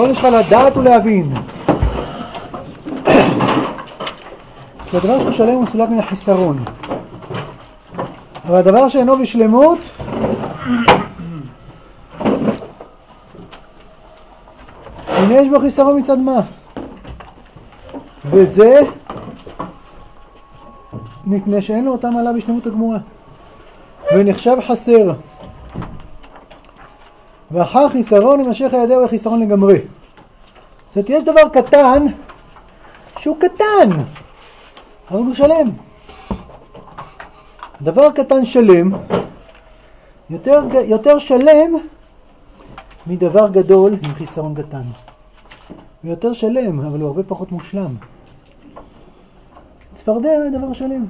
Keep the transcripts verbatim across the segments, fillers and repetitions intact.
העונש שלך לדעת ולהבין. כי הדבר שהוא שלם הוא סולק מן החיסרון. אבל הדבר שאינו בשלמות, הנה יש בו חיסרון מצד מה? וזה מפני שאין לו אותה מעלה בשלמות הגמורה. ונחשב חסר. ואחר חיסרון יימשך הידע וחיסרון לגמרי. זאת אומרת, יש דבר קטן שהוא קטן, אבל הוא שלם. דבר קטן שלם, יותר, יותר שלם מדבר גדול עם חיסרון קטן. הוא יותר שלם, אבל הוא הרבה פחות מושלם. צפרדע הוא דבר שלם.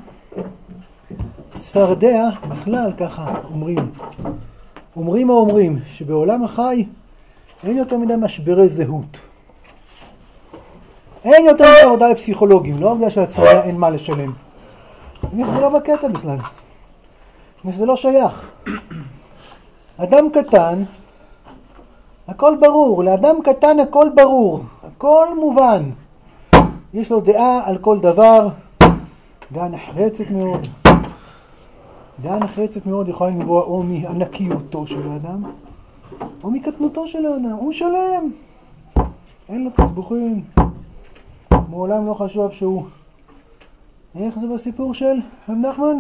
צפרדע, בכלל ככה אומרים. אומרים או אומרים שבעולם החי אין יותר מדי משברי זהות. אין יותר מדי עבודה לפסיכולוגים, לא בגלל שלצפרדע אין מה לשלם. זה לא בקטע בכלל. זה לא שייך. אדם קטן, הכל ברור. לאדם קטן הכל ברור. הכל מובן. יש לו דעה על כל דבר. דעה נחרצת מאוד. דעה נחרצת מאוד יכולה לנבוע או מענקיותו של האדם, או מקטנותו של האדם. הוא שלם. אין לו תסבוכים. מעולם לא חשב שהוא... איך זה בסיפור של רב נחמן?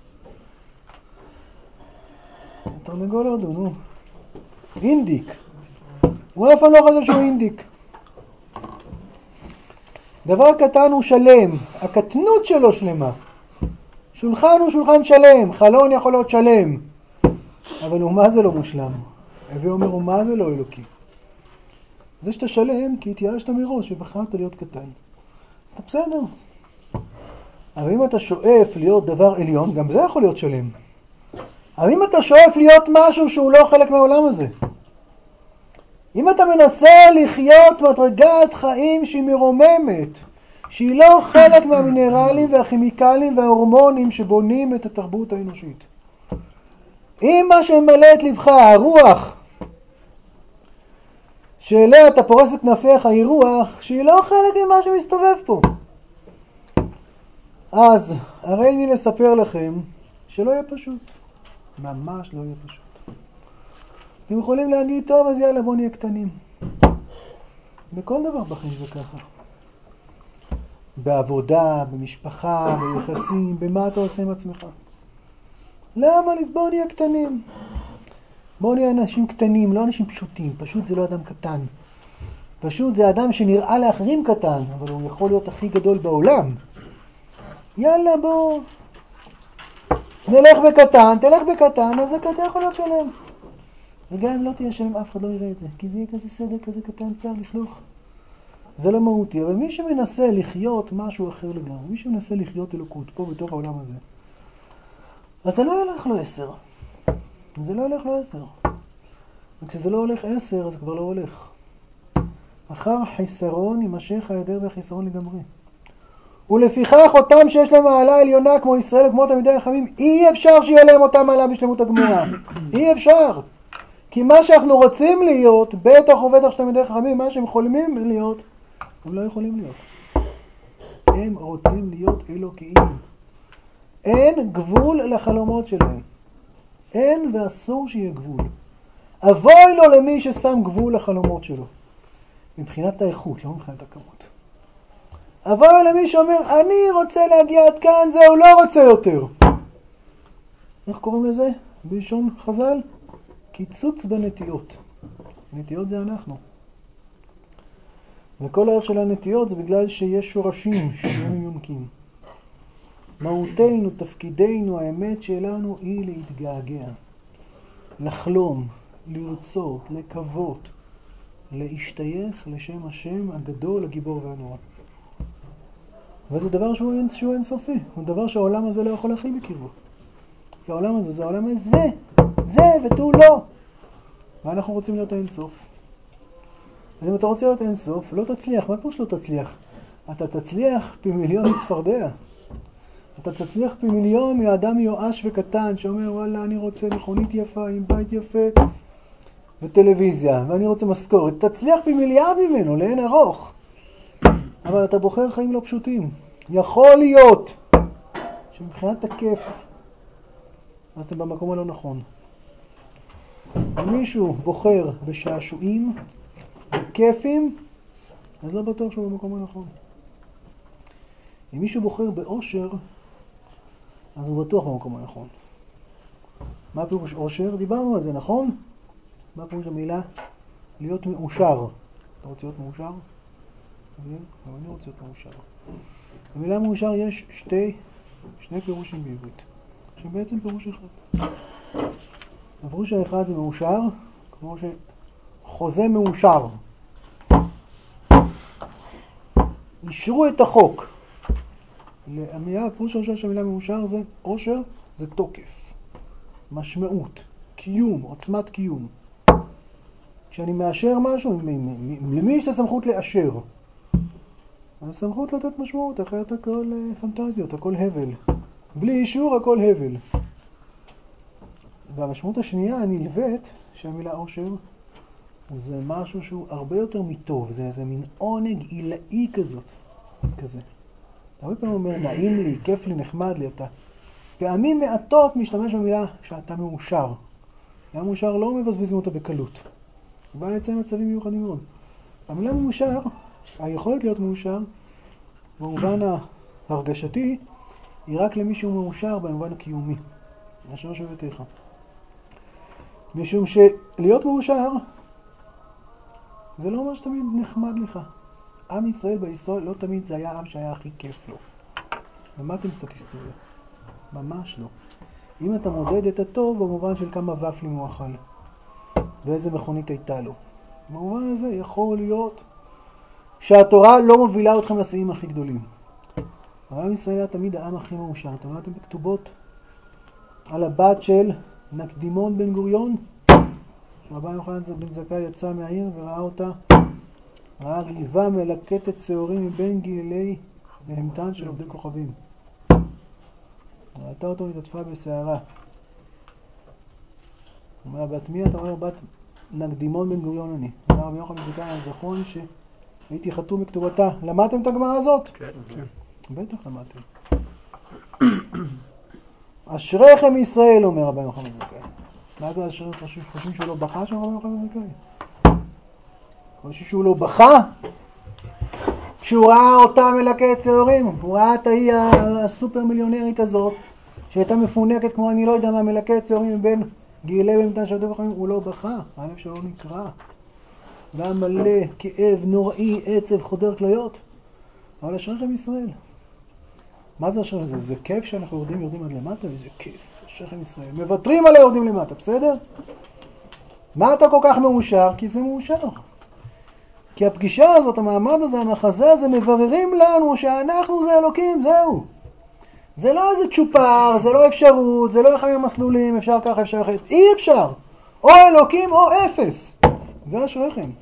תרנגול הודו, נו. אינדיק. הוא אף פעם לא חשב שהוא אינדיק. דבר קטן הוא שלם. הקטנות שלו שלמה. שולחן הוא שולחן שלם. חלון יכול להיות שלם. אבל הוא מה זה לא מושלם? הווי אומר הוא מה זה לא אלוקי? זה שאתה שלם כי התייאשת מראש ובחרת להיות קטן. אתה בסדר. אבל אם אתה שואף להיות דבר עליון, גם זה יכול להיות שלם. אבל אם אתה שואף להיות משהו שהוא לא חלק מהעולם הזה, אם אתה מנסה לחיות מדרגת חיים שהיא מרוממת, שהיא לא חלק מהמינרלים והכימיקלים וההורמונים שבונים את התרבות האנושית, אם מה שממלא את לבך, הרוח, שאליה אתה פורס את כנפיך, היא רוח שהיא לא חלק ממה שמסתובב פה, אז הרי אני לספר לכם שלא יהיה פשוט. ממש לא יהיה פשוט. אתם יכולים להגיד, טוב, אז יאללה, בוא נהיה קטנים. בכל דבר בחיים זה ככה. בעבודה, במשפחה, ביחסים, במה אתה עושה עם עצמך. למה? בוא נהיה קטנים. בוא נהיה אנשים קטנים, לא אנשים פשוטים. פשוט זה לא אדם קטן. פשוט זה אדם שנראה לאחרים קטן, אבל הוא יכול להיות הכי גדול בעולם. יאללה, בוא. נלך בקטן, תלך בקטן, אז אתה יכול להיות שלם. וגם אם לא תהיה שלם, אף אחד לא יראה את זה. כי זה יהיה כזה סדר, כזה קטן, צר, לכלוך. זה לא מהותי. אבל מי שמנסה לחיות משהו אחר לגמרי, מי שמנסה לחיות אלוקות פה בתוך העולם הזה, אז זה לא ילך לו עשר. זה לא ילך לו עשר. וכשזה לא הולך עשר, אז כבר לא הולך. אחר חיסרון יימשך היעדר והחיסרון לגמרי. ולפיכך אותם שיש להם מעלה עליונה כמו ישראל וכמו תלמידי החכמים, אי אפשר שיהיה להם אותה מעלה בשלמות הגמורה. אי אפשר. כי מה שאנחנו רוצים להיות, בטח ובטח של תלמידי החכמים, מה שהם חולמים להיות, הם לא יכולים להיות. הם רוצים להיות אלוקיים. אין גבול לחלומות שלהם. אין ואסור שיהיה גבול. אבוי לו למי ששם גבול לחלומות שלו. מבחינת האיכות, לא מבחינת הכמות. אבוי למי שאומר, אני רוצה להגיע עד כאן, זהו, לא רוצה יותר. איך קוראים לזה? בלשון חז"ל? קיצוץ בנטיות. נטיות זה אנחנו. וכל הערך של הנטיות זה בגלל שיש שורשים שהם יונקים. מהותנו, תפקידנו, האמת שלנו היא להתגעגע. לחלום, לרצות, לקוות, להשתייך לשם השם הגדול, הגיבור והנורא. וזה דבר שהוא, שהוא אינסופי. הוא דבר שהעולם הזה לא יכול להכיל בקרבו. כי העולם הזה זה העולם הזה. זה ותו לא. ואנחנו רוצים להיות האינסוף. אז אם אתה רוצה להיות אינסוף, לא תצליח. מה כמו שלא תצליח? אתה תצליח פי מיליון מצפרדע. אתה תצליח פי מיליון מאדם מיואש וקטן שאומר, וואלה, אני רוצה מכונית יפה עם בית יפה. בטלוויזיה, ואני רוצה משכורת, תצליח במיליארד ממנו, לאין ארוך. אבל אתה בוחר חיים לא פשוטים. יכול להיות שמבחינת הכיף, אז אתם במקום הלא נכון. אם מישהו בוחר בשעשועים, בכיפים, אז לא בטוח שהוא במקום הנכון. אם מישהו בוחר באושר, אז הוא בטוח במקום הנכון. מה פירוש אושר? דיברנו על זה, נכון? מה פירוש המילה? להיות מאושר. אתה רוצה להיות מאושר? אבל אני רוצה להיות מאושר. במילה מאושר יש שתי, שני פירושים בעברית, שבעצם פירוש אחד. הפירוש האחד זה מאושר, כמו שחוזה מאושר. אישרו את החוק. המילה, הפירוש הראשון של המילה מאושר זה אושר, זה תוקף, משמעות, קיום, עוצמת קיום. כשאני מאשר משהו, למי יש את הסמכות לאשר? הסמכות לתת משמעות, אחרת הכל פנטזיות, הכל הבל. בלי אישור הכל הבל. והמשמעות השנייה הנלווית, שהמילה אושר, זה משהו שהוא הרבה יותר מטוב, זה איזה מין עונג עילאי כזאת, כזה. הרבה פעמים אומר, נעים לי, כיף לי, נחמד לי, אתה. פעמים מעטות משתמש במילה שאתה מאושר. המילה מאושר לא מבזבזים אותה בקלות. הוא בא לציין מצבים מיוחדים מאוד. המילה מאושר, היכולת להיות מאושר, במובן ההרגשתי, היא רק למישהו מאושר במובן הקיומי. אשר שבתיך. משום שלהיות מאושר, זה לא אומר שתמיד נחמד לך. עם ישראל בהיסטוריה לא תמיד זה היה עם שהיה הכי כיף לו. למדתם קצת היסטוריה? ממש לא. אם אתה מודד את הטוב במובן של כמה ופלים הוא אכל, ואיזה מכונית הייתה לו. במובן הזה יכול להיות שהתורה לא מובילה אתכם לשיאים הכי גדולים. אבל עם ישראל היה תמיד העם הכי מאושר. אתם ראיתם בכתובות על הבת של נקדימון בן גוריון? רבי יוחנן בן זכאי יצא מהעיר וראה אותה, ראה ריבה מלקטת שעורים מבין גילי בהמתן של עובדי כוכבים. ראתה אותו התעטפה בשערה. הוא אומר, בת מי אתה? אומר, בת נקדימון בן גוריון אני. אמר רבי יוחנן בן זכאי על זכרון שהייתי חתום בכתובתה. למדתם את הגמרא הזאת? כן. בטח למדתם. אשריכם ישראל, אומר רבי יוחנן בן זכאי. מה זה אשריכם? חושבים שהוא לא בכה שם רבי יוחנן בן זכאי? חושבים שהוא לא בכה? כשהוא ראה אותה מלקט שעורים, הוא ראה את ההיא הסופר מיליונרית הזאת, שהייתה מפונקת כמו אני לא יודע מה, מלקט שעורים מבין גילי במתן של עובדי כוכבים, הוא לא בכה, הלב שלו נקרע. והיה מלא כאב נוראי, עצב, חודר כליות. אבל אשריכם ישראל. מה זה אשריכם? זה, זה כיף שאנחנו יורדים יורדים עד למטה, וזה כיף. אשריכם ישראל. מוותרים עליה יורדים למטה, בסדר? מה אתה כל כך מאושר? כי זה מאושר. כי הפגישה הזאת, המעמד הזה, המחזה הזה, מבררים לנו שאנחנו זה אלוקים, זהו. זה לא איזה צ'ופר, זה לא אפשרות, זה לא אחד המסלולים, אפשר ככה, אפשר אחרת. אי אפשר. או אלוקים או אפס. זה אשריכם.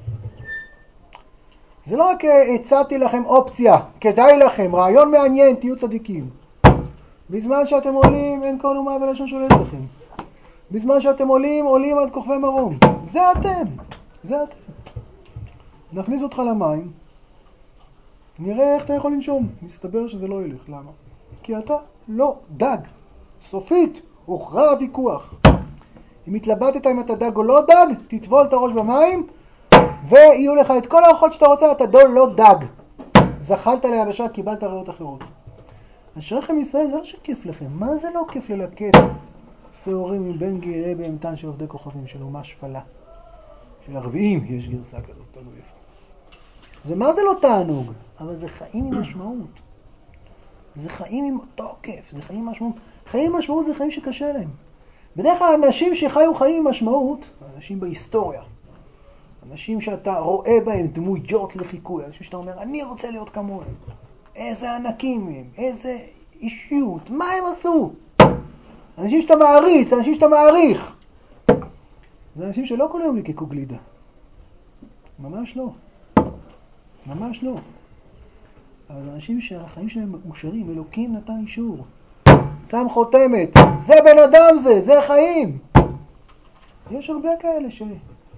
זה לא רק הצעתי לכם אופציה, כדאי לכם, רעיון מעניין, תהיו צדיקים. בזמן שאתם עולים, אין כל אומה ולשון שולט לכם. בזמן שאתם עולים, עולים עד כוכבי מרום. זה אתם. זה אתם. נכניס אותך למים, נראה איך אתה יכול לנשום. מסתבר שזה לא ילך. למה? כי אתה לא דג. סופית, הוכרע הוויכוח. אם התלבטת אם אתה דג או לא דג, תטבול את הראש במים, ויהיו לך את כל האורחות שאתה רוצה, אתה דול לא דג. זחלת ליבשה, קיבלת רעות אחרות. אשריכם ישראל, זה לא שכיף לכם. מה זה לא כיף ללקט שעורים מבין גילי בהמתן של עובדי כוכבים, של אומה שפלה? של הרביעים יש גרסה כזאת, תלוי איפה. זה מה זה לא תענוג? אבל זה חיים עם משמעות. זה חיים עם תוקף, זה חיים עם משמעות. חיים עם משמעות זה חיים שקשה להם. בדרך כלל אנשים שחיו חיים עם משמעות, אנשים בהיסטוריה, אנשים שאתה רואה בהם דמויות לחיקוי, אנשים שאתה אומר, אני רוצה להיות כמוהם. איזה ענקים הם, איזה אישיות, מה הם עשו? אנשים שאתה מעריץ, אנשים שאתה מעריך. זה אנשים שלא כל היום לקקו גלידה. ממש לא. ממש לא. אבל אנשים שהחיים שלהם מאושרים, אלוקים נתן אישור. שם חותמת. זה בן אדם זה, זה חיים. יש הרבה כאלה ש...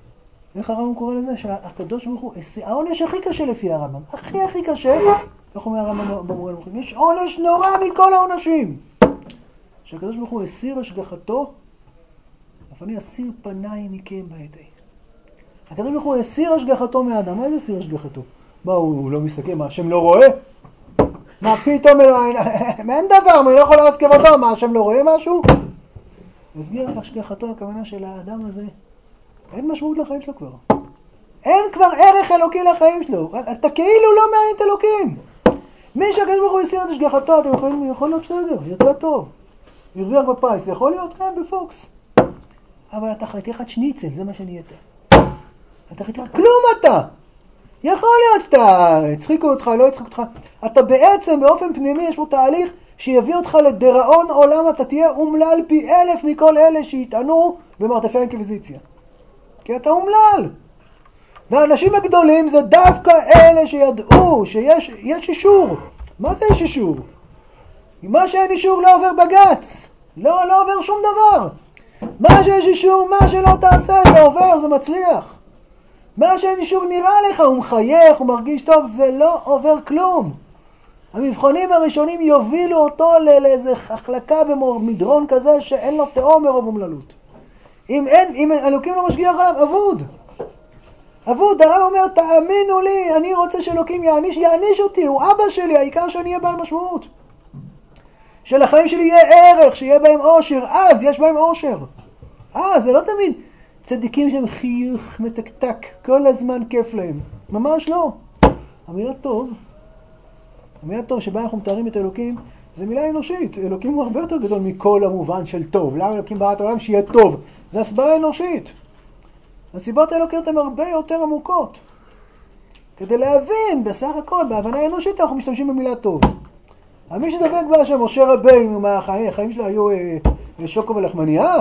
איך הרמב"ם קורא לזה? שהקדוש ברוך הוא, העונש הכי קשה לפי הרמב"ם, הכי הכי קשה, איך אומר הרמב"ם במורה למוחים? יש עונש נורא מכל העונשים. שהקדוש ברוך הוא הסיר השגחתו, אף אני אסיר פניי מכם בידי. הקדוש ברוך הוא הסיר השגחתו מהאדם. מה זה הסיר השגחתו? מה, הוא לא מסתכל? מה, השם לא רואה? מה פתאום, אין דבר, מה, לא יכול להרץ כבודו, מה, השם לא רואה משהו? הסגיר השגחתו, הכוונה של האדם הזה, אין משמעות לחיים שלו כבר. אין כבר ערך אלוקי לחיים שלו. אתה כאילו לא מעניין את אלוקים. מי שהקדוש ברוך הוא הסיר את השגחתו, אתם יכולים, יכול להיות בסדר, יצא טוב. הרוויח בפיס, יכול להיות כן בפוקס. אבל אתה חתיכת שניצל, זה מה שנהיית. אתה חתיכת, כלום אתה. יכול להיות שאתה, הצחיקו אותך, לא הצחיקו אותך. אתה בעצם, באופן פנימי, יש פה תהליך שיביא אותך לדראון עולם, אתה תהיה אומלל פי אלף מכל אלה שיטענו במרתפי האינקוויזיציה. כי אתה אומלל. והאנשים הגדולים זה דווקא אלה שידעו שיש יש אישור. מה זה יש אישור? מה שאין אישור לא עובר בגץ. לא, לא עובר שום דבר. מה שיש אישור, מה שלא תעשה, זה עובר, זה מצליח. מה שאין אישור נראה לך, הוא מחייך, הוא מרגיש טוב, זה לא עובר כלום. המבחנים הראשונים יובילו אותו לאיזה החלקה במדרון כזה שאין לו תאום מרוב אומללות. אם אין, אם אלוקים לא משגיח עליו, אבוד. אבוד, הרב אומר, תאמינו לי, אני רוצה שאלוקים יעניש, יעניש אותי, הוא אבא שלי, העיקר שאני אהיה בעל משמעות. שלחיים שלי יהיה ערך, שיהיה בהם אושר, אז יש בהם אושר. אה, זה לא תמיד צדיקים שהם חיוך מתקתק, כל הזמן כיף להם. ממש לא. המילה טוב, המילה טוב שבה אנחנו מתארים את אלוקים, זה מילה אנושית. אלוקים הוא הרבה יותר גדול מכל המובן של טוב. למה אלוקים ברא את העולם? שיהיה טוב. זה הסברה אנושית. הסיבות האלוקיות הן הרבה יותר עמוקות. כדי להבין, בסך הכל, בהבנה אנושית אנחנו משתמשים במילה טוב. מי שדבק בה שמשה רבינו, החיים שלו היו אה, שוקו ולחמניה,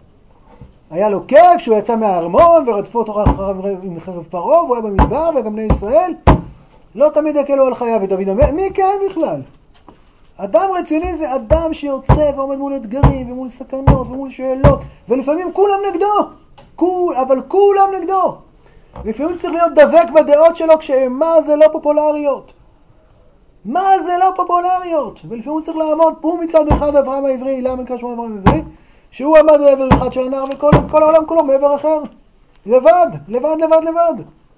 היה לו כיף שהוא יצא מהארמון ורדפו אותו עם חרב פרעה, והוא היה במדבר וגם בני ישראל, לא תמיד יקלו על חייו. ודוד אומר, מי כן בכלל? אדם רציני זה אדם שיוצא ועומד מול אתגרים ומול סכנות ומול שאלות, ולפעמים כולם נגדו, כול, אבל כולם נגדו. לפעמים צריך להיות דבק בדעות שלו כשמה זה לא פופולריות. מה זה לא פופולריות? ולפעמים הוא צריך לעמוד, פה מצד אחד אברהם העברי, למה נקרא שמו אברהם העברי? שהוא עמד בעבר אחד של הנער וכל כל העולם כולו מעבר אחר. לבד, לבד, לבד, לבד.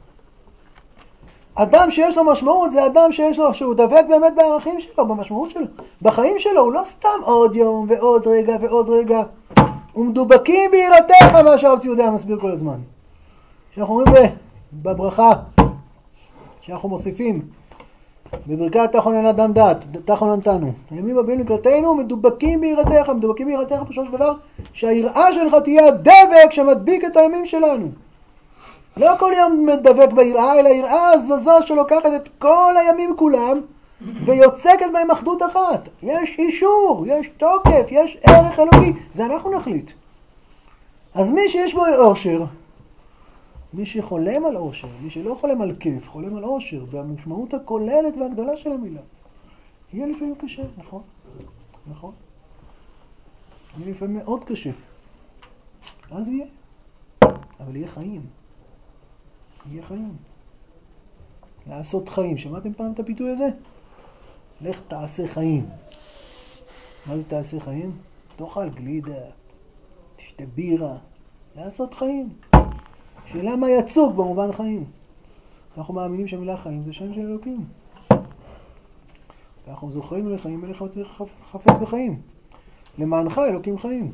אדם שיש לו משמעות זה אדם שיש לו, שהוא דבק באמת בערכים שלו, במשמעות שלו. בחיים שלו הוא לא סתם עוד יום ועוד רגע ועוד רגע. ומדובקים ביראתך, מה שהרב ציודה מסביר כל הזמן. שאנחנו אומרים בברכה, שאנחנו מוסיפים, בברכת תחונן אדם דת, תחוננתנו. הימים הבאים לקראתנו מדובקים ביראתך, מדובקים ביראתך פשוט של דבר, שהיראה שלך תהיה הדבק שמדביק את הימים שלנו. לא כל יום מדבק ביראה, אלא יראה הזזה שלוקחת את כל הימים כולם, ויוצקת בהם אחדות אחת. יש אישור, יש תוקף, יש ערך אלוקי, זה אנחנו נחליט. אז מי שיש בו אושר, מי שחולם על אושר, מי שלא חולם על כיף, חולם על אושר, והמשמעות הכוללת והגדולה של המילה, יהיה לפעמים קשה, נכון? נכון? יהיה לפעמים מאוד קשה. אז יהיה. אבל יהיה חיים. יהיה חיים. לעשות חיים. שמעתם פעם את הביטוי הזה? לך תעשה חיים. מה זה תעשה חיים? תאכל גלידה, תשתה בירה. לעשות חיים. שאלה מה יצוג במובן חיים. אנחנו מאמינים שהמילה חיים זה שם של אלוקים. אנחנו זוכרים לחיים ולך חפץ בחיים. למענך אלוקים חיים.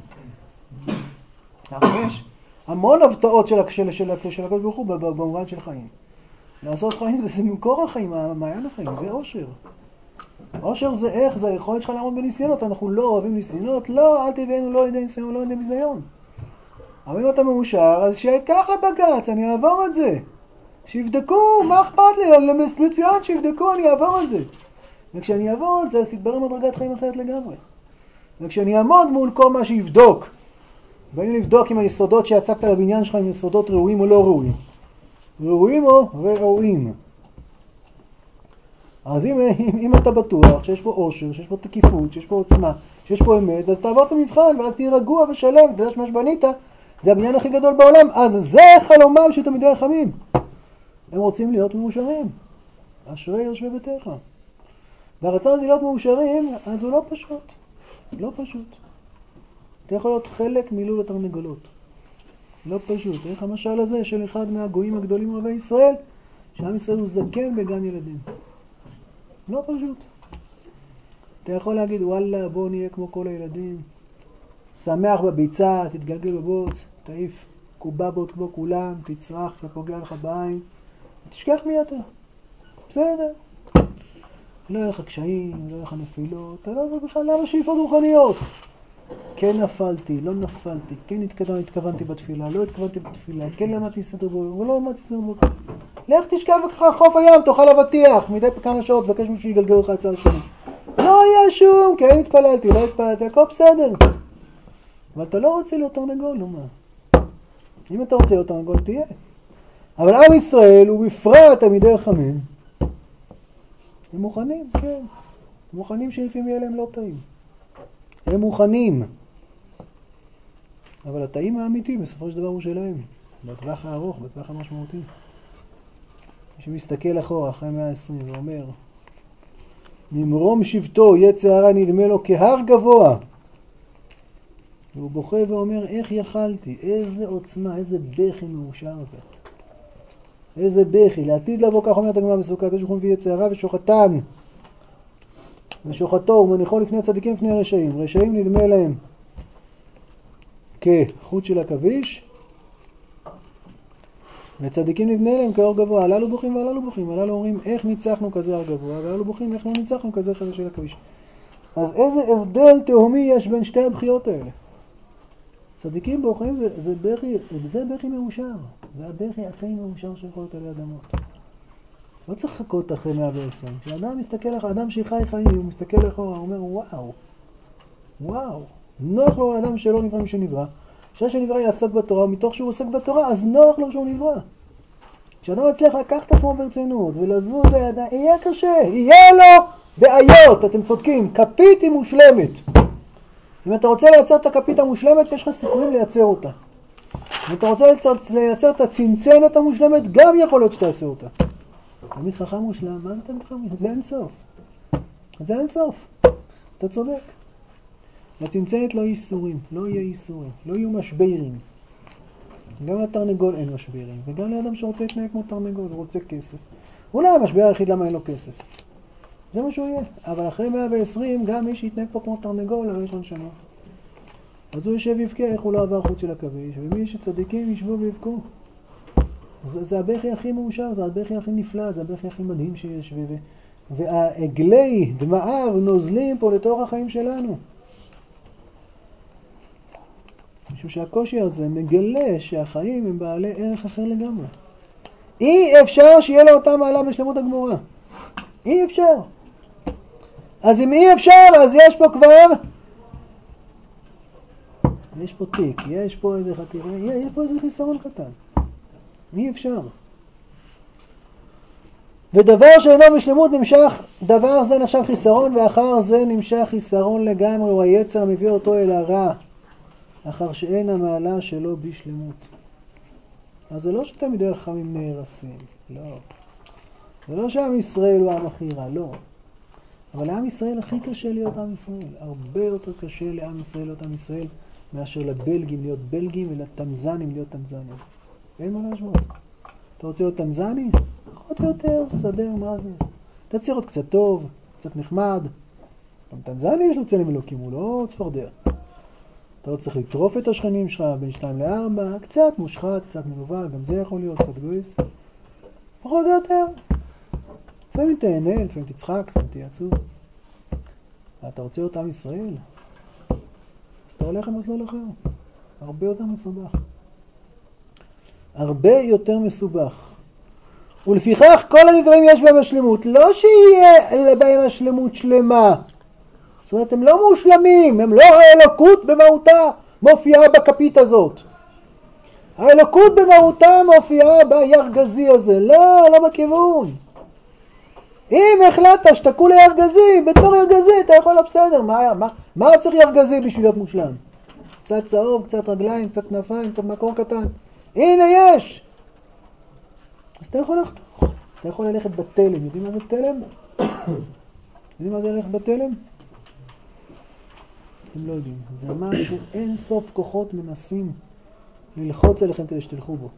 יש המון הבטאות של הקדוש ברוך הוא במובן של חיים. לעשות חיים זה, זה מקור החיים, מעיין החיים, זה אושר. אושר זה איך, זה היכולת שלך לעמוד בניסיונות. אנחנו לא אוהבים ניסיונות, לא, אל תביאנו לא לידי ניסיון, לא לידי ביזיון. אבל אם אתה מאושר, אז שיקח לבגץ, אני אעבור את זה. שיבדקו, מה אכפת לי? מצוין, שיבדקו, אני אעבור את זה. וכשאני אעבור את זה, אז תתברר מדרגת חיים אחרת לגמרי. וכשאני אעמוד מול כל מה שיבדוק, באים לבדוק אם היסודות שיצקת לבניין שלך הם יסודות ראויים או לא ראויים. ראויים או ראויים. אז אם, אם, אם אתה בטוח שיש פה אושר, שיש פה תקיפות, שיש פה עוצמה, שיש פה אמת, אז תעבור את המבחן, ואז תהיה רגוע ושלם, אתה יודע שמה שבנית, זה הבניין הכי גדול בעולם, אז זה חלומם של תלמידי חכמים. הם רוצים להיות מאושרים. אשרי יושבי ביתך. והרצון הזה להיות מאושרים, אז הוא לא פשוט. לא פשוט. אתה יכול להיות חלק מילול התרנגולות. לא פשוט. איך המשל הזה של אחד מהגויים הגדולים רבי ישראל, שעם ישראל הוא זקן בגן ילדים. לא פשוט. אתה יכול להגיד, וואלה, בוא נהיה כמו כל הילדים. שמח בביצה, תתגלגל בבוץ, תעיף קובבות כמו כולם, תצרח, תפוגע לך בעין, תשכח מי אתה. בסדר. לא יהיה לך קשיים, לא יהיה לך נפילות, אתה לא יודע בכלל למה שאיפות רוחניות. כן נפלתי, לא נפלתי, כן התכוונתי, התכוונתי בתפילה, לא התכוונתי בתפילה, כן למדתי סדר בו, ולא למדתי סדר בו. לך תשכב וככה חוף הים, תאכל אבטיח, מדי כמה שעות, תבקש מישהו שיגלגל לך הצעה שלי. לא יהיה שום, כן התפללתי, לא התפללתי, הכל בסדר. אבל אתה לא רוצה להיות תרנגול, לא מה? אם אתה רוצה להיות תרנגול, תהיה. אבל עם ישראל, ובפרט תלמידי חכמים, הם מוכנים, כן. הם מוכנים שלפעמים יהיה להם לא טעים. הם מוכנים. אבל הטעים האמיתי בסופו של דבר הוא שלהם. בטווח הארוך, בטווח המשמעותי. מי שמסתכל אחורה אחרי מאה ועשרים ואומר, ממרום שבטו יצא הרע נדמה לו כהר גבוה. והוא בוכה ואומר, איך יכלתי? איזה עוצמה, איזה בכי מאושר זה. איזה בכי. לעתיד לבוא, כך אומרת הגמרא בסוכה, כשוכם ויצא הרע ושוחטן. ושוחטו ומניחו לפני הצדיקים לפני הרשעים. רשעים נדמה להם כחוט של עכביש, וצדיקים נדמה להם כאור גבוה. הללו בוכים והללו בוכים. הללו אומרים איך ניצחנו כזה אור גבוה, והללו בוכים איך לא ניצחנו כזה חוט של עכביש. אז איזה הבדל תהומי יש בין שתי הבכיות האלה. צדיקים בוכים זה, זה בכי, זה בכי מאושר. זה הבכי הכי מאושר שיכול להיות עלי אדמות. לא צריך לחכות אחרי מאה ועשרים. כשאדם מסתכל לך, אדם שחי חיים, הוא מסתכל אחורה, הוא אומר וואו, וואו. נוח לו לאדם שלא נברא מי שנברא. כשאדם שנברא יעסק בתורה, מתוך שהוא עוסק בתורה, אז נוח לו שהוא נברא. כשאדם מצליח לקח את עצמו ברצינות ולזוז לידיים, יהיה קשה, יהיה לו בעיות, אתם צודקים, כפית היא מושלמת. אם אתה רוצה לייצר את הכפית המושלמת, יש לך סיכויים לייצר אותה. אם אתה רוצה לייצר, לייצר את הצנצנת המושלמת, גם יכול להיות שתעשה אותה. תמיד חכם מושלם, מה זה תמיד חכם? זה אין סוף. זה אין סוף. אתה צודק. לצנצנת לא יהיו איסורים, לא יהיה איסורים, לא יהיו משברים. גם לתרנגול אין משברים, וגם לאדם שרוצה להתנהג כמו תרנגול, הוא רוצה כסף. אולי המשבר היחיד למה אין לו כסף. זה מה שהוא יהיה. אבל אחרי מאה ועשרים, גם מי שיתנהג פה כמו תרנגול, הרי יש לו נשמה. אז הוא יושב ויבכה, איך הוא לא עבר חוט של עכביש, ומי שצדיקים ישבו ויבכו. זה, זה הבכי הכי מאושר, זה הבכי הכי נפלא, זה הבכי הכי מדהים שיש, ו- והעגלי דמעיו נוזלים פה לתוך החיים שלנו. משום שהקושי הזה מגלה שהחיים הם בעלי ערך אחר לגמרי. אי אפשר שיהיה לו אותה מעלה בשלמות הגמורה. אי אפשר. אז אם אי אפשר, אז יש פה כבר... יש פה תיק, יש פה איזה חתירה, יש פה איזה חיסרון קטן. אי אפשר. ודבר שאינו בשלמות נמשך, דבר זה נחשב חיסרון, ואחר זה נמשך חיסרון לגמרי, הוא היצר מביא אותו אל הרע, אחר שאין המעלה שלו בשלמות. אז זה לא שתלמידי חכמים נהרסים, לא. זה לא שעם ישראל הוא עם הכי רע, לא. אבל לעם ישראל הכי קשה להיות עם ישראל. הרבה יותר קשה לעם ישראל להיות עם ישראל, מאשר לבלגים להיות בלגים ולטנזנים להיות טנזנים. אין מה להשוות. אתה רוצה להיות טנזני? פחות או יותר, תסדר, מה זה? אתה צריך להיות קצת טוב, קצת נחמד. גם טנזני יש לו צלם אלוקים, הוא לא צפרדע. אתה לא צריך לטרוף את השכנים שלך בין שתיים לארבע, קצת מושחת, קצת מנוול, גם זה יכול להיות קצת גויסט. פחות או יותר. לפעמים תהנה, לפעמים תצחק, לפעמים תהיה עצוב. אתה רוצה להיות עם ישראל? אז אתה הולך למסלול אחר. הרבה יותר מסובך. הרבה יותר מסובך. ולפיכך כל הנדברים יש בהם השלמות. לא שיהיה בהם השלמות שלמה. זאת אומרת, הם לא מושלמים, הם לא האלוקות במהותה מופיעה בכפית הזאת. האלוקות במהותה מופיעה בירגזי הזה. לא, לא בכיוון. אם החלטת שתקו לירגזי, בתור ירגזי אתה יכול לבסדר. מה, מה, מה צריך ירגזי בשביל להיות מושלם? קצת צהוב, קצת רגליים, קצת כנפיים, קצת מקור קטן. הנה יש! אז אתה יכול לחתוך. אתה יכול ללכת בתלם. יודעים מה זה תלם? יודעים מה זה ללכת בתלם? אתם לא יודעים. זה משהו, אין סוף כוחות מנסים ללחוץ עליכם כדי שתלכו בו.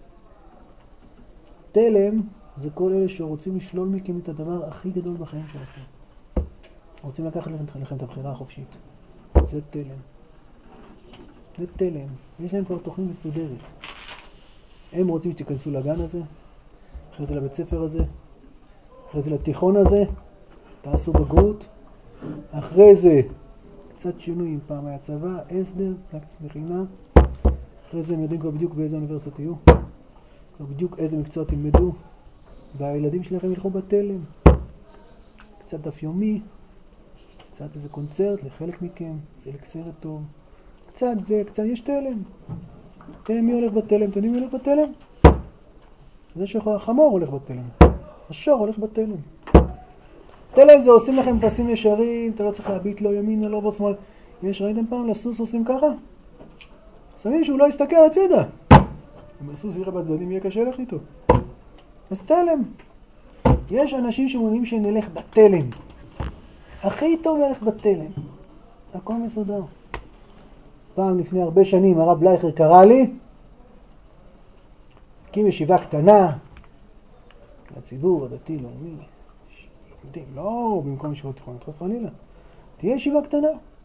תלם זה כל אלה שרוצים לשלול מכם את הדבר הכי גדול בחיים שלכם. רוצים לקחת לכם את הבחירה החופשית. זה תלם. זה תלם. יש להם כבר תוכנית מסודרת. הם רוצים שתיכנסו לגן הזה, אחרי זה לבית ספר הזה, אחרי זה לתיכון הזה, תעשו בגרות, אחרי זה קצת שינויים, פעם היה צבא, הסדר, קצת מכינה, אחרי זה הם יודעים כבר בדיוק באיזה אוניברסיטה תהיו, כבר בדיוק איזה מקצוע תלמדו, והילדים שלכם ילכו בתלם, קצת דף יומי, קצת איזה קונצרט לחלק מכם, חלק סרט טוב, קצת זה, קצת יש תלם. תלם, מי הולך בתלם? אתם יודעים מי הולך בתלם? זה שהחמור הולך בתלם, השור הולך בתלם. תלם זה עושים לכם פסים ישרים, אתה לא צריך להביט לא ימין ולא בשמאל. יש, ראיתם פעם לסוס עושים ככה? שמים שהוא לא יסתכל הצידה. אם הסוס יראה בצדדים יהיה קשה לך איתו. אז תלם. יש אנשים שמעוניינים שנלך בתלם. הכי טוב ללך בתלם. הכל מסודר. פעם לפני הרבה שנים הרב בלייכר קרא לי, הקים ישיבה קטנה לציבור הדתי לאומי. לא במקום ישיבות תיכוניות, חס וחלילה. תהיה ישיבה קטנה.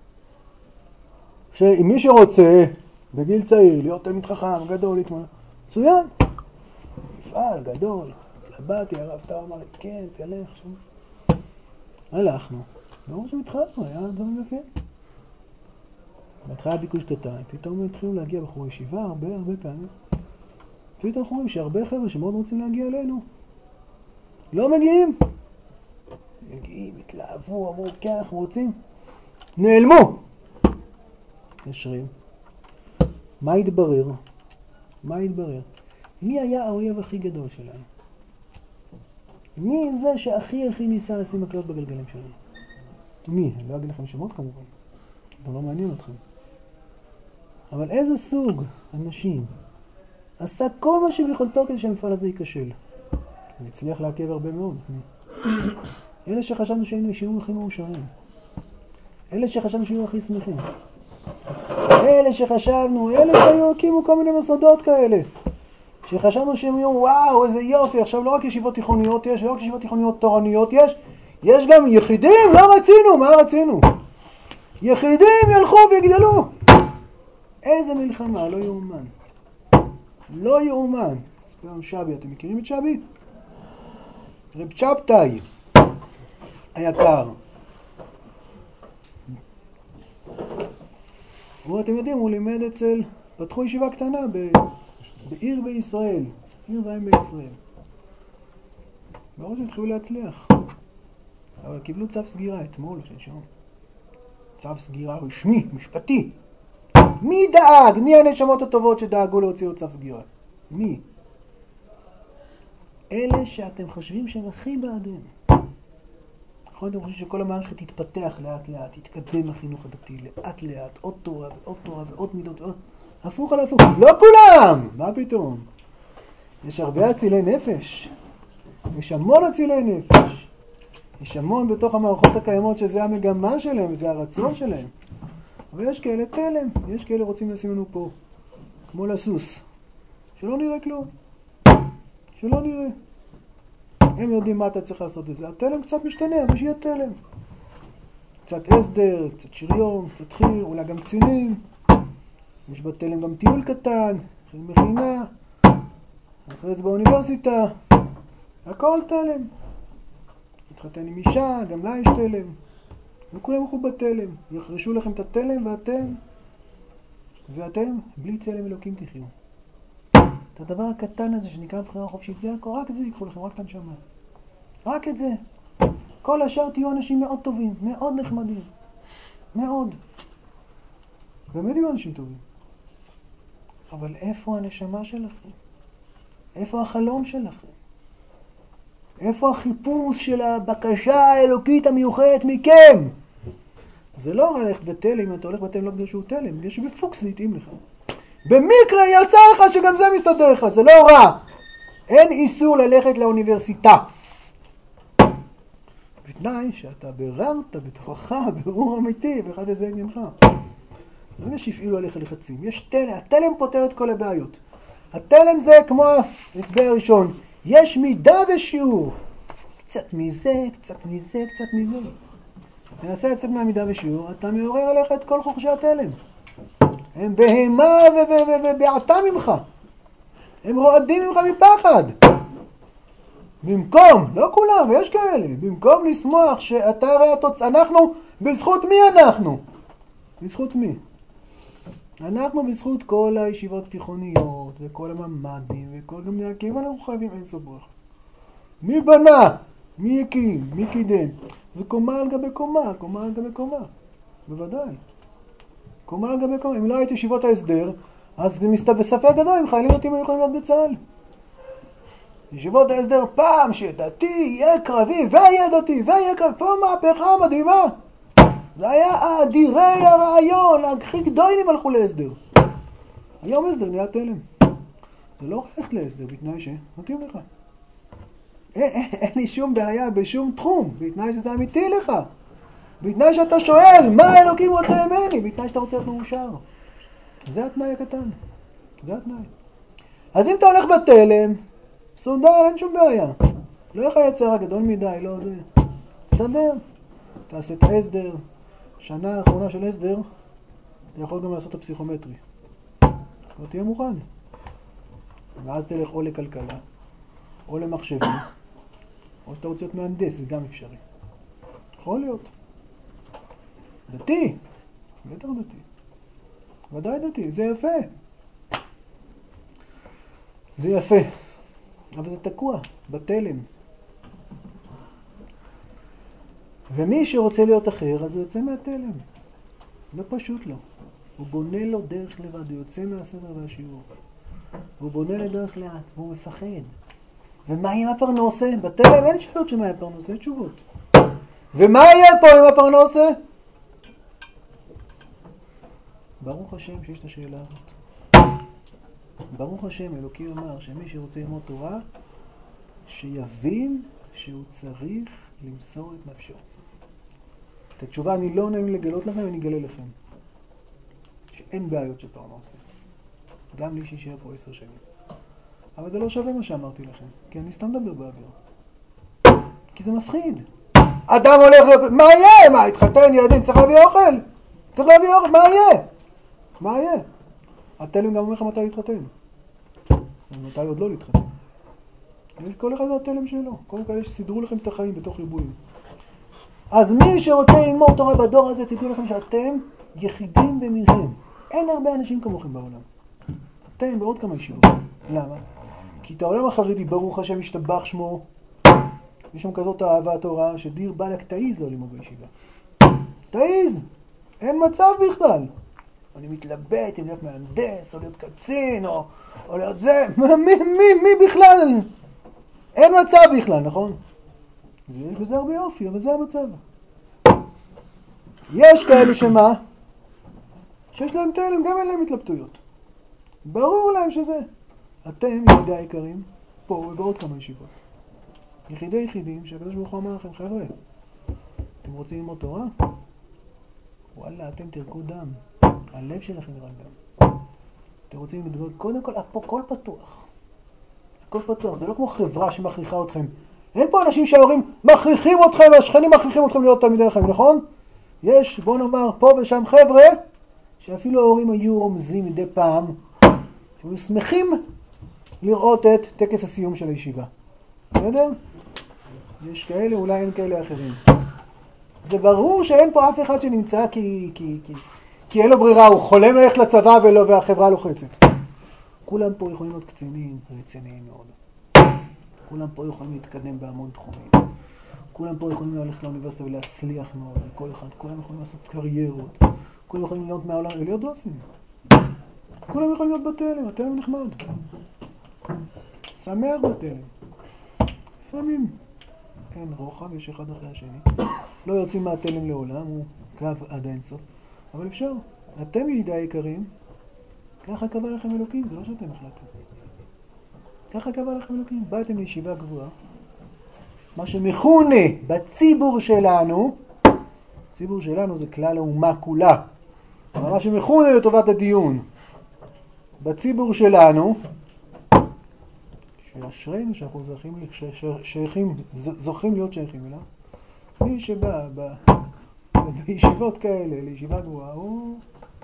שאם מי שרוצה בגיל צעיר להיות תלמיד חכם, גדול, להתמודד, מצוין. מפעל גדול. התלבטתי, הרב טאו אמר לי, כן, תלך. הלכנו. ברור שמתחלנו, היה דברים יפים. בהתחלה ביקוש קטן, פתאום התחילו להגיע בחורי ישיבה הרבה הרבה פעמים. פתאום אנחנו רואים שהרבה חבר'ה שמאוד רוצים להגיע אלינו. לא מגיעים. מגיעים, התלהבו, אמרו, כן, אנחנו רוצים. נעלמו. ישרים. מה יתברר? מה יתברר? מי היה האויב הכי גדול שלנו? מי זה שהכי הכי ניסה לשים מקלות בגלגלים שלנו? מי? אני לא אגיד לכם שמות כמובן. זה לא מעניין אתכם. אבל איזה סוג אנשים עשה כל מה שביכולתו כדי שהמפעל הזה ייכשל? הוא הצליח לעכב הרבה מאוד. אלה שחשבנו שהיינו אישים הכי מאושרים. אלה שחשבנו שהיינו הכי שמחים. אלה שחשבנו, אלה שהיו הקימו כל מיני מוסדות כאלה. שחשבנו שהם יהיו, וואו, איזה יופי, עכשיו לא רק ישיבות תיכוניות יש, לא רק ישיבות תיכוניות תורניות יש, יש גם יחידים, לא רצינו, מה רצינו? יחידים ילכו ויגדלו. איזה מלחמה, לא יאומן. לא יאומן. ספרם שבי, אתם מכירים את שבי? רב צ'פטאי היקר. ואתם יודעים, הוא לימד אצל, פתחו ישיבה קטנה ב... בעיר בישראל, עיר ועם בישראל. ברור שהם התחילו להצליח. אבל קיבלו צו סגירה אתמול, שלשום. צו סגירה רשמי, משפטי. מי דאג? מי הנשמות הטובות שדאגו להוציא צו סגירה? מי? אלה שאתם חושבים שהם הכי בעדיהם. נכון, אתם חושבים שכל המערכת תתפתח לאט לאט, תתקדם החינוך הדתי לאט לאט, עוד תורה ועוד תורה ועוד מידות ועוד... הפוך על הפוך. לא כולם! מה פתאום? יש הרבה אצילי נפש. יש המון אצילי נפש. יש המון בתוך המערכות הקיימות שזה המגמה שלהם וזה הרצון שלהם. אבל יש כאלה תלם. יש כאלה רוצים לשים לנו פה. כמו לסוס. שלא נראה כלום. שלא נראה. הם יודעים מה אתה צריך לעשות את זה. התלם קצת משתנה, אבל שיהיה תלם. קצת הסדר, קצת שריון, קצת חיר, אולי גם קצינים. יש בתלם גם טיול קטן, אחרי מכינה, אחרי זה באוניברסיטה. הכל תלם. התחתן עם אישה, גם לה יש תלם. וכולם הולכו בתלם. יחרשו לכם את התלם ואתם, ואתם בלי צלם אלוקים תחיו. את הדבר הקטן הזה שנקרא בחירה חופשית, זה הכל, רק את זה יקחו לכם, רק את הנשמה. רק את זה. כל השאר תהיו אנשים מאוד טובים, מאוד נחמדים. מאוד. באמת יהיו אנשים טובים. אבל איפה הנשמה שלכם? איפה החלום שלכם? איפה החיפוש של הבקשה האלוקית המיוחדת מכם? זה לא רע ללכת בתלם, אם אתה הולך בתלם לא בגלל שהוא תלם, בגלל שבפוקס זה יתאים לך. במקרה יצא לך שגם זה מסתדר לך, זה לא רע. אין איסור ללכת לאוניברסיטה. בתנאי שאתה בררת בתוכך, ברור אמיתי, ואחד איזה עניינך. לא יש שהפעילו עליך לחצים, יש תלם, התלם פותר את כל הבעיות. התלם זה כמו ההסבר הראשון, יש מידה ושיעור. קצת מזה, קצת מזה, קצת מזה. ננסה לצאת מהמידה ושיעור, אתה מעורר עליך את כל חורשי התלם. הם בהמה ובעתה ממך. הם רועדים ממך מפחד. במקום, לא כולם, יש כאלה, במקום לשמוח שאתה הרי התוצאה, אנחנו, בזכות מי אנחנו? בזכות מי? אנחנו בזכות כל הישיבות תיכוניות, וכל הממדים, וכל גם להקים, אנחנו חייבים אין סוף ברכה. מי בנה? מי הקים? מי קידם? זה קומה על גבי קומה, קומה על גבי קומה. בוודאי. קומה על גבי קומה. אם לא היית ישיבות ההסדר, אז מסתבר בספק גדול, אם חיילים אותי היו יכולים להיות בצה"ל. ישיבות ההסדר פעם שדתי יהיה קרבי, ויהיה דתי, ויהיה קרבי, פה מהפכה מדהימה. זה היה אדירי הרעיון, הכי גדולים הלכו להסדר. היום הסדר נהיה תלם. זה לא הולך להסדר, בתנאי ש... מתאים לך. אין לי שום בעיה בשום תחום, בתנאי שזה אמיתי לך. בתנאי שאתה שואל, מה האלוקים רוצה ממני? בתנאי שאתה רוצה להיות מאושר. זה התנאי הקטן. זה התנאי. אז אם אתה הולך בתלם, סודר, אין שום בעיה. לא יכל יצר הגדול מדי, לא זה. תסתדר. תעשה את ההסדר. שנה האחרונה של הסדר, אתה יכול גם לעשות את הפסיכומטרי. לא תהיה מוכן. ואז תלך או לכלכלה, או למחשבים, או שאתה רוצה להיות מהנדס, זה גם אפשרי. יכול להיות. דתי. בטח דתי. ודאי דתי. זה יפה. זה יפה. אבל זה תקוע, בתלם. ומי שרוצה להיות אחר, אז הוא יוצא מהתלם. לא פשוט לו. הוא בונה לו דרך לבד, הוא יוצא מהסדר והשיעור. הוא בונה לדרך לאט, והוא מפחד. ומה יהיה הפרנוסה? בתלם אין שאלות שמה יהיה הפרנוסה, אין תשובות. ומה יהיה פה עם הפרנוסה? ברוך השם שיש את השאלה הזאת. ברוך השם, אלוקי אמר שמי שרוצה ללמוד תורה, שיבין שהוא צריך למסור את נפשו. את התשובה אני לא נעים לגלות לכם, אני אגלה לכם. שאין בעיות של פרנוסה. גם לי שישאר פה עשר שנים. אבל זה לא שווה מה שאמרתי לכם, כי אני סתם מדבר באוויר. כי זה מפחיד. אדם הולך, מה יהיה? מה, התחתן, ילדים, צריך להביא אוכל? צריך להביא אוכל, מה יהיה? מה יהיה? התלם גם אומר לך מתי להתחתן. ומתי עוד לא להתחתן. יש כל אחד והתלם שלו. קודם כל יש סידרו לכם את החיים בתוך ריבועים. אז מי שרוצה ללמוד תורה בדור הזה, תדעו לכם שאתם יחידים במיכם. אין הרבה אנשים כמוכם בעולם. אתם בעוד כמה ישיבות. למה? כי את העולם החרדי, ברוך השם, השתבח שמו. יש שם כזאת אהבה תורה, שדיר בלק תעיז לא ללמוד בישיבה. תעיז! אין מצב בכלל. אני מתלבט אם להיות מהנדס, או להיות קצין, או, או להיות זה. מי, מי, מי בכלל? אין מצב בכלל, נכון? וזה הרבה יופי, אבל זה המצב. יש כאלה שמה? שיש להם תלם, גם אין להם התלבטויות. ברור להם שזה. אתם, יחידי היקרים, פה ובעוד כמה ישיבות. יחידי יחידים, שהקדוש ברוך הוא אמר לכם, חבר'ה, אתם רוצים ללמוד תורה? וואלה, אתם תרקו דם. הלב שלכם נראה דם. אתם רוצים לדבר, קודם כל, פה הכל פתוח. הכל פתוח. זה לא כמו חברה שמכריחה אתכם. אין פה אנשים שההורים מכריחים אתכם, והשכנים מכריחים אתכם להיות תלמידי חיים, נכון? יש, בוא נאמר, פה ושם חבר'ה, שאפילו ההורים היו רומזים מדי פעם, שהיו שמחים לראות את טקס הסיום של הישיבה. בסדר? יש כאלה, אולי אין כאלה אחרים. זה ברור שאין פה אף אחד שנמצא כי, כי, כי, כי אין לו ברירה, הוא חולם ללכת לצבא ולא, והחברה לוחצת. כולם פה יכולים להיות קצינים רציניים מאוד. כולם פה יכולים להתקדם בהמון תחומים. כולם פה יכולים ללכת לאוניברסיטה ולהצליח מאוד. כל אחד, כולם יכולים לעשות קריירות. כולם יכולים להיות מהעולם ולהיות דוסים. כולם יכולים להיות בתלם, התלם נחמד. שמח בתלם. לפעמים אין רוחב, יש אחד אחרי השני. לא יוצאים מהתלם לעולם, הוא קו עד האינסוף. אבל אפשר. אתם ידידי היקרים, ככה קבע לכם אלוקים, זה לא שאתם החלטתם. ככה קבע לכם אלוקים. באתם לישיבה גבוהה, מה שמכונה בציבור שלנו, ציבור שלנו זה כלל האומה כולה, אבל מה שמכונה לטובת הדיון, בציבור שלנו, שאשרינו שאנחנו זוכים, שייכים, זוכים להיות שייכים אליו, מי שבא ב, בישיבות כאלה, לישיבה גבוהה, הוא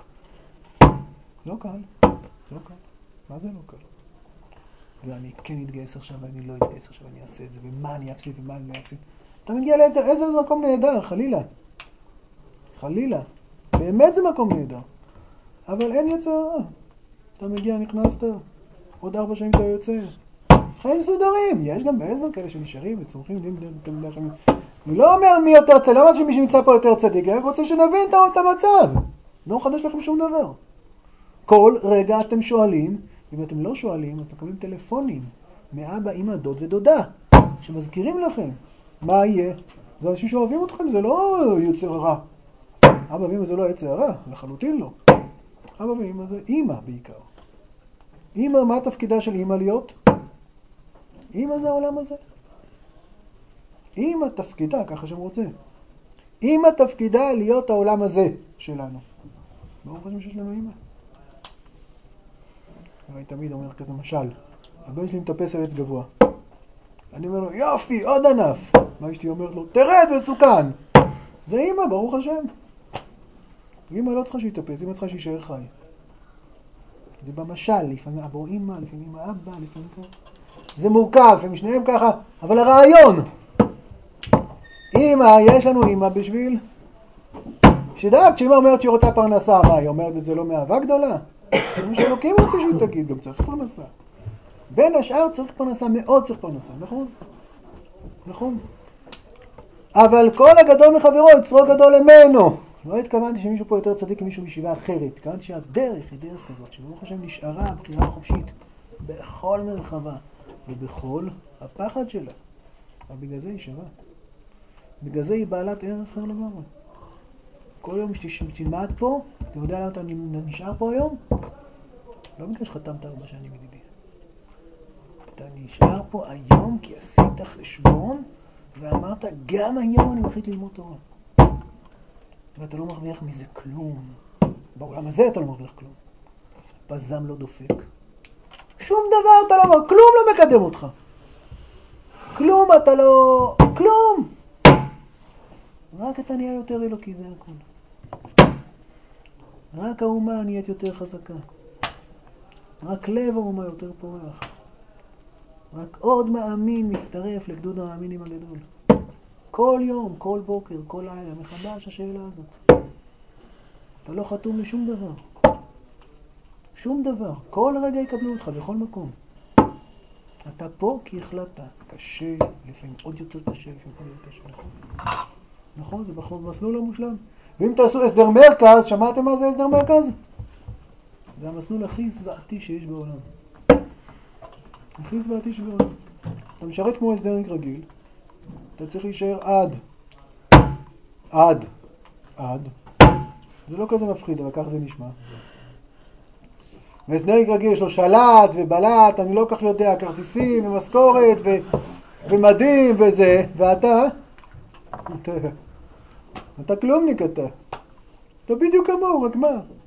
לא קל, לא קל. מה זה לא קל? ואני כן אתגייס עכשיו ואני לא אתגייס עכשיו, אני אעשה את זה, ומה אני אפסיד ומה אני לא אפסיד. אתה מגיע לאיזה איזה מקום נהדר, חלילה. חלילה. באמת זה מקום נהדר. אבל אין יצא רע. אתה מגיע, נכנסת, עוד ארבע שנים אתה יוצא. חיים מסודרים. יש גם בעזר כאלה שנשארים וצורכים, אני לא אומר מי יותר צדיק, לא אומר שמי שנמצא פה יותר צדיק, אני רוצה שנבין את המצב. לא מחדש לכם שום דבר. כל רגע אתם שואלים, אם אתם לא שואלים, אז מקבלים טלפונים מאבא, אמא, דוד ודודה, שמזכירים לכם מה יהיה. זה אנשים שאוהבים אתכם, זה לא יוצר רע. אבא ואמא זה לא יוצר רע, לחלוטין לא. אבא ואמא זה אמא בעיקר. אמא, מה התפקידה של אמא להיות? אמא זה העולם הזה. אמא תפקידה, ככה שהם רוצה. אמא תפקידה להיות העולם הזה שלנו. ברוך השם שיש לנו אמא. אני תמיד אומר כזה משל, הבן שלי מטפס על עץ גבוה. אני אומר לו, יופי, עוד ענף. מה אשתי אומרת לו, תרד מסוכן. זה אמא, ברוך השם. אמא לא צריכה שיטפס, אמא צריכה שישאר חי. זה במשל, לפעמים אבא או אמא, לפעמים אמא אבא, לפעמים ככה. זה מורכב, לפעמים שניהם ככה, אבל הרעיון. אמא, יש לנו אמא בשביל... שדעת, כשאמא אומרת שהיא רוצה פרנסה, מה, היא אומרת את זה לא מאהבה גדולה? כמו שאלוקים רוצה שהיא תגיד, גם צריך פרנסה. בין השאר צריך פרנסה, מאוד צריך פרנסה, נכון? נכון. אבל כל הגדול מחברו, יצרו גדול ממנו. לא התכוונתי שמישהו פה יותר צדיק ממישהו בישיבה אחרת. התכוונתי שהדרך היא דרך כזאת, שברוך השם נשארה הבחירה החופשית בכל מרחבה ובכל הפחד שלה. אבל בגלל זה היא שווה. בגלל זה היא בעלת ערך אחר לגמרי. כל יום שתלמד פה, אתה יודע למה אתה נשאר פה היום? לא בגלל שחתמת ארבע שנים ידידי. אתה נשאר פה היום כי עשית חשבון ואמרת גם היום אני מחליט ללמוד תורה. ואתה לא מרוויח מזה כלום. בעולם הזה אתה לא מרוויח כלום. פזם לא דופק. שום דבר אתה לא מרוויח, כלום לא מקדם אותך. כלום אתה לא... כלום! רק אתה נהיה יותר אלוקי, זה הכל. רק האומה נהיית יותר חזקה. רק לב האומה יותר פורח. רק עוד מאמין מצטרף לגדוד המאמינים הגדול. כל יום, כל בוקר, כל לילה, מחדש השאלה הזאת. אתה לא חתום לשום דבר. שום דבר. כל רגע יקבלו אותך בכל מקום. אתה פה כי החלטת. קשה, לפעמים עוד יותר קשה, לפעמים עוד יותר קשה. נכון, נכון, זה בכל מסלול המושלם. ואם תעשו הסדר מרכז, שמעתם מה זה הסדר מרכז? זה המסלול הכי זוועתי שיש בעולם. הכי זוועתי שיש בעולם. אתה משרת כמו הסדר רגיל, אתה צריך להישאר עד. עד. עד. זה לא כזה מפחיד, אבל כך זה נשמע. והסדר רגיל יש לו שלט ובלט, אני לא כך יודע, כרטיסים ומשכורת ו... ומדים וזה, ואתה? אתה, אתה כלומניק אתה. אתה בדיוק כמוהו, רק מה?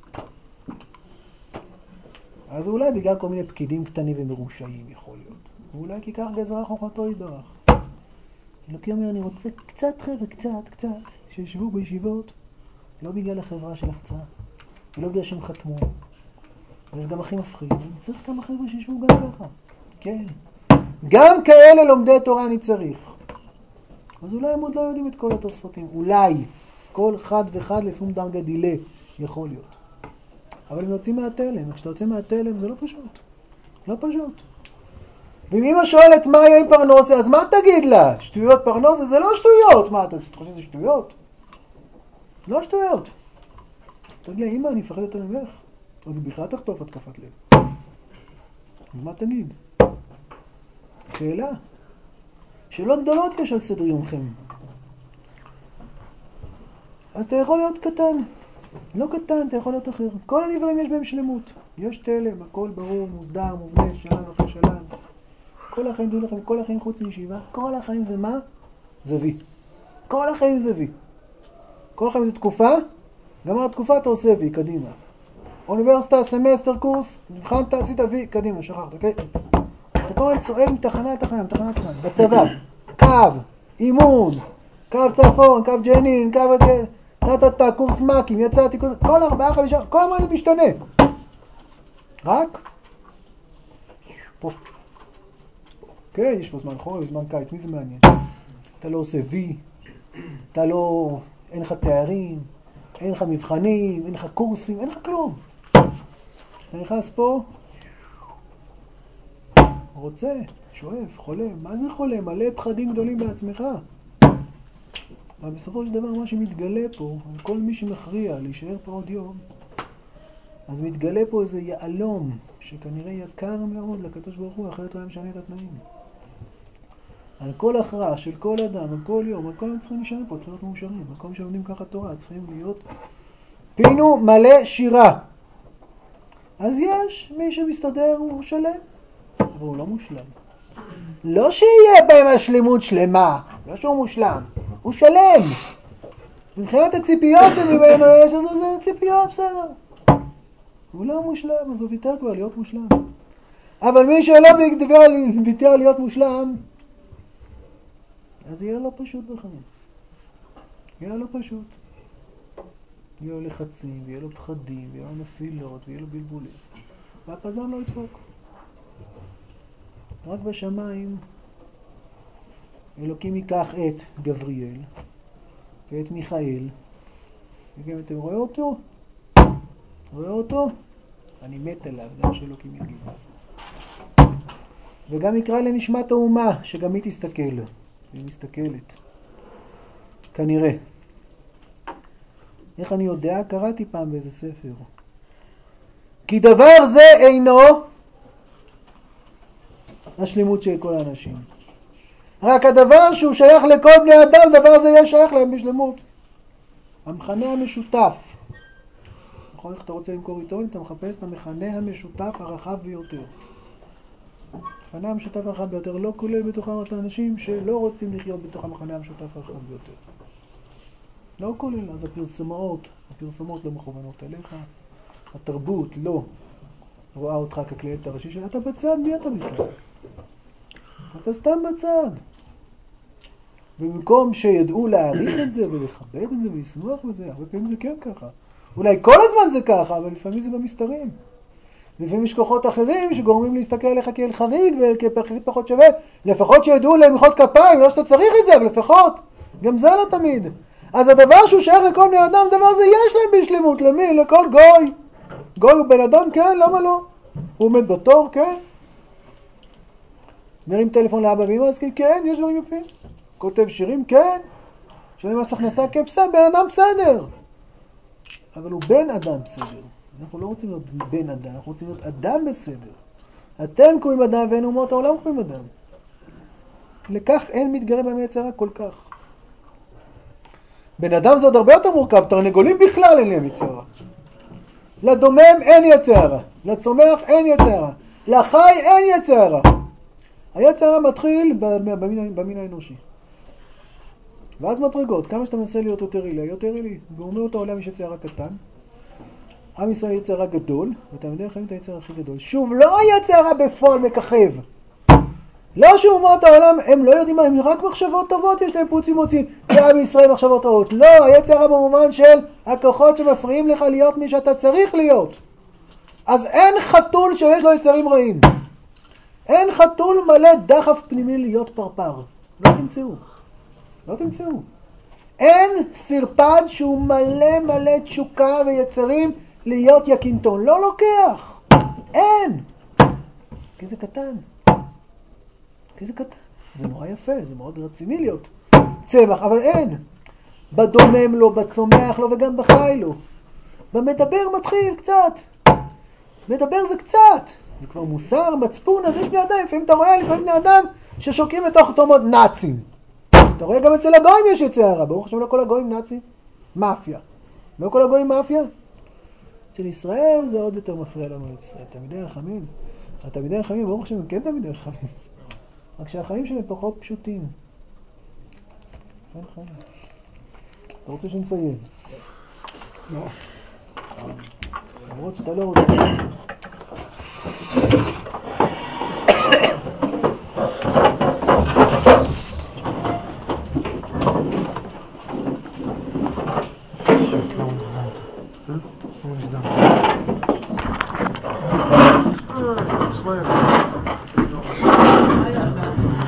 אז אולי בגלל כל מיני פקידים קטנים ומרושעים יכול להיות. ואולי כי כך גזרה חוכמתו ידרך. אלוקי אומר, אני רוצה קצת חבר'ה, קצת, קצת, שישבו בישיבות, לא בגלל החברה של החצה, ולא בגלל שהם חתמו. וזה גם הכי מפחיד. אני צריך כמה חבר'ה שישבו גם ככה. כן. גם כאלה לומדי תורה אני צריך. אז אולי הם עוד לא יודעים את כל התוספותים. אולי. כל אחד ואחד לפעמים דרגה דילה יכול להיות. אבל הם יוצאים מהתלם. כשאתה יוצא מהתלם זה לא פשוט. לא פשוט. ואם אמא שואלת מה יהיה עם פרנוסה, אז מה תגיד לה? שטויות פרנוסה? זה לא שטויות. מה, אתה חושב שזה שטויות? לא שטויות. תגיד לה, אמא, אני מפחד יותר ממך. אז בכלל תחטוף התקפת לב. אז מה תגיד? שאלה. שאלות גדולות יש על סדר יומכם. אז אתה יכול להיות קטן. לא קטן, אתה יכול להיות אחר. כל הנבראים יש בהם שלמות. יש תלם, הכל ברור, מוסדר, מובנה, שלם אחרי שלם. כל החיים, דעו לכם, כל החיים חוץ מישיבה, כל החיים זה מה? זה וי. כל החיים זה וי. כל החיים זה תקופה, גמר תקופה אתה עושה וי, קדימה. אוניברסיטה, סמסטר, קורס, נבחנת, עשית וי, קדימה, שכחת, אוקיי? אתה כל הזמן צועד מתחנה לתחנה, מתחנה לתחנה, בצבא, קו, אימון, קו צפון, קו ג'נין, קו... טה-טה-טה, קורס מקים, יצאתי, כל ארבעה, חמישה, כל הזמן זה משתנה. רק? פה. כן, יש פה זמן חורף, זמן קיץ, מי זה מעניין? אתה לא עושה וי, אתה לא... אין לך תארים, אין לך מבחנים, אין לך קורסים, אין לך כלום. אתה נכנס פה, רוצה, שואף, חולם. מה זה חולם? מלא פחדים גדולים בעצמך. אבל בסופו של דבר מה שמתגלה פה, כל מי שמכריע להישאר פה עוד יום, אז מתגלה פה איזה יעלום, שכנראה יקר מאוד לקדוש ברוך הוא, אחרת הוא היה משנה את התנאים. על כל הכרעה של כל אדם, על כל יום, על כל יום צריכים להישאר פה, צריכים להיות מאושרים. על כל מי שלומדים ככה תורה, צריכים להיות פינו מלא שירה. אז יש מי שמסתדר, הוא שלם, אבל הוא לא מושלם. לא שיהיה בהם השלמות שלמה, לא שהוא מושלם, הוא שלם. מבחינת הציפיות שממנו יש, אז זה ציפיות, בסדר. הוא לא מושלם, אז הוא ויתר כבר להיות מושלם. אבל מי שלא ויתר להיות מושלם, אז יהיה לו פשוט בחיים. יהיה לו פשוט. יהיה לו לחצים, ויהיה לו פחדים, ויהיה לו נפילות, ויהיה לו בלבולים. והפזם לא ידפוק. רק בשמיים אלוקים ייקח את גבריאל ואת מיכאל, וגם אתם רואה אותו? רואה אותו? אני מת עליו, זה מה שאלוקים יגיד. וגם יקרא לנשמת האומה, שגם היא תסתכל. היא מסתכלת. כנראה. איך אני יודע? קראתי פעם באיזה ספר. כי דבר זה אינו השלמות של כל האנשים. רק הדבר שהוא שייך לכל בני אדם, דבר זה יהיה שייך להם בשלמות. המכנה המשותף. נכון, איך אתה רוצה למכור איתו? אם אתה מחפש את המכנה המשותף הרחב ביותר. המכנה המשותף הרחב ביותר לא כולל בתוכם את האנשים שלא רוצים לחיות בתוך המכנה המשותף הרחב ביותר. לא כולל, אז הפרסומות, הפרסומות לא מכוונות אליך, התרבות לא רואה אותך כקליינט הראשי שלה, אתה בצד, מי אתה בכלל? אתה סתם בצד. במקום שידעו להעריך את זה ולכבד את זה ולשמוח בזה, הרבה פעמים זה כן ככה. אולי כל הזמן זה ככה, אבל לפעמים זה במסתרים. לפעמים יש כוחות אחרים שגורמים להסתכל עליך כאל חריג וכפחית פחות שווה. לפחות שידעו למחאות כפיים, לא שאתה צריך את זה, אבל לפחות. גם זה לא תמיד. אז הדבר שהוא שייך לכל בני אדם, דבר זה יש להם בשלמות. למי? לכל גוי. גוי הוא בן אדם? כן, למה לא? הוא עומד בתור? כן. מרים טלפון לאבא ואמא, אז כן, יש דברים יפים. כותב שירים? כן. שומעים מס הכנסה? כן, בסדר, בן אדם בסדר. אבל הוא בן אדם בסדר. אנחנו לא רוצים להיות בן אדם, אנחנו רוצים להיות אדם בסדר. אתם קוראים אדם ואין אומות העולם קוראים אדם. לכך אין מתגרה בהם יצרה כל כך. בן אדם זה עוד הרבה יותר מורכב, תרנגולים בכלל אין להם יצרה. לדומם אין יצרה, לצומח אין יצרה, לחי אין יצרה. היצרה מתחיל במין, במין האנושי. ואז מדרגות, כמה שאתה מנסה להיות יותר אילי, יותר אילי. באומות העולם יש יצרה קטן. עם ישראל יצרה גדול, ואתה יודע חיים את היצרה הכי גדול. שוב, לא היצרה בפועל מככב. לא שאומות העולם, הם לא יודעים מה, הם רק מחשבות טובות, יש להם פוצים מוצאים. זה עם ישראל מחשבות טובות. לא, היצרה במובן של הכוחות שמפריעים לך להיות מי שאתה צריך להיות. אז אין חתול שיש לו יצרים רעים. אין חתול מלא דחף פנימי להיות פרפר. לא תמצאו. לא תמצאו. אין סרפד שהוא מלא מלא תשוקה ויצרים להיות יקינטון. לא לוקח. אין. כי זה קטן. כי זה קטן. זה נורא יפה, זה מאוד רציני להיות צמח, אבל אין. בדומם לו, בצומח לו וגם בחי לו. במדבר מתחיל קצת. מדבר זה קצת. זה כבר מוסר, מצפון, אז יש בני אדם. לפעמים אתה רואה, לפעמים בני אדם ששוקים לתוך תומות נאצים. אתה רואה גם אצל הגויים יש יצרה. ברוך השם לא כל הגויים נאצים. מאפיה. לא כל הגויים מאפיה? אצל ישראל זה עוד יותר מפריע לנו את ישראל. תלמידי רחמים. התלמידי רחמים, ברוך השם, הם כן תלמידי רחמים. רק שהחיים שלהם פחות פשוטים. כן, חיים. אתה רוצה שנסיים? לא. למרות שאתה לא רוצה. Vamos dar.